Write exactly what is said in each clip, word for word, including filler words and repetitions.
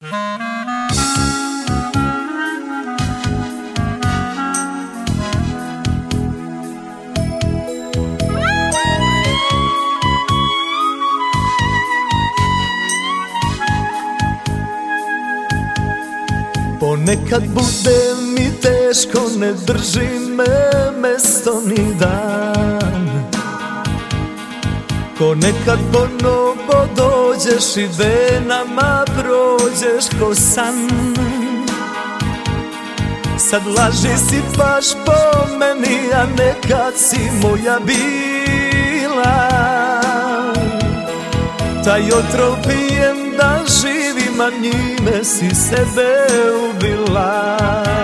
Ponekad bude mi teško, ne drži me mesto ni dan. Ko nekad ponovo dođeš i venama prođeš ko san. Sad laži si baš po meni, a nekad si moja bila. Taj otrov pijem da živim, a njime si sebe ubila.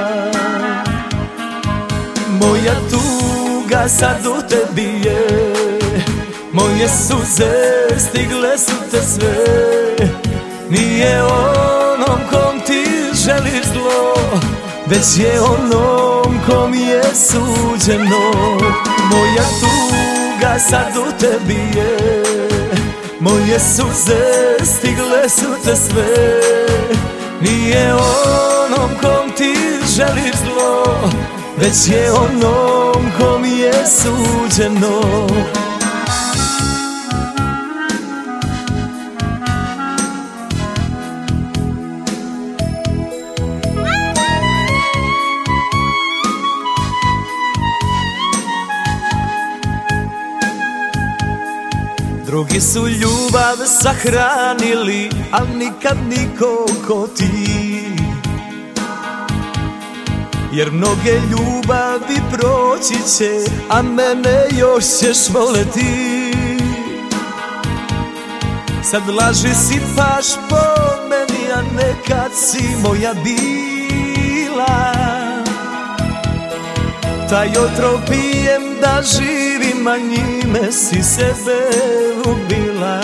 Moja tuga sad u tebi je, moje suze stigle su te sve. Nije onom kom ti želiš zlo, već je onom kom je suđeno. Moja tuga sad u tebi je, moje suze stigle su te sve. Nije onom kom ti želiš zlo, već je onom kom je suđeno. Drugi su ljubav sahranili, al nikad niko ko ti. Jer mnoge ljubavi proći će, a mene još ćeš voleti. Sad laži si baš po meni, a nekad si moja bila. Taj otrov pijem da živim, a njime si sebe ubila.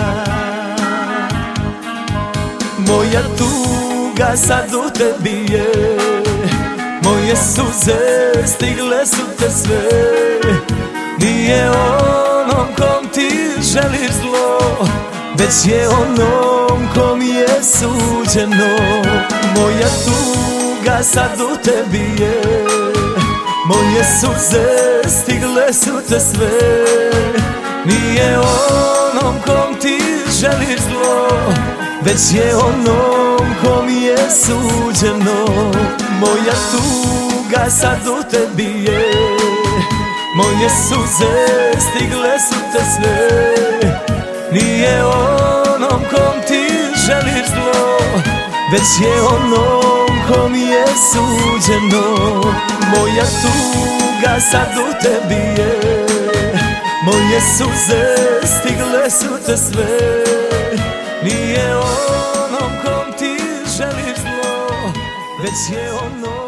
Moja tuga sad u tebi je, moje suze stigle su te sve. Nije onom kom ti želiš zlo, već je onom kom je suđeno. Moja tuga sad u tebi je, moje suze stigle su te sve. Nije onom kom ti želiš zlo, već je onom kom je suđeno. Moja tuga sad u tebi je, moje suze stigle su te sve. Nije onom kom ti želiš zlo, već je onom kom je suđeno. Moja tuga sad u tebi je, moje suze stigle su te sve. Nije onom kom ti želiš zlo, već je onom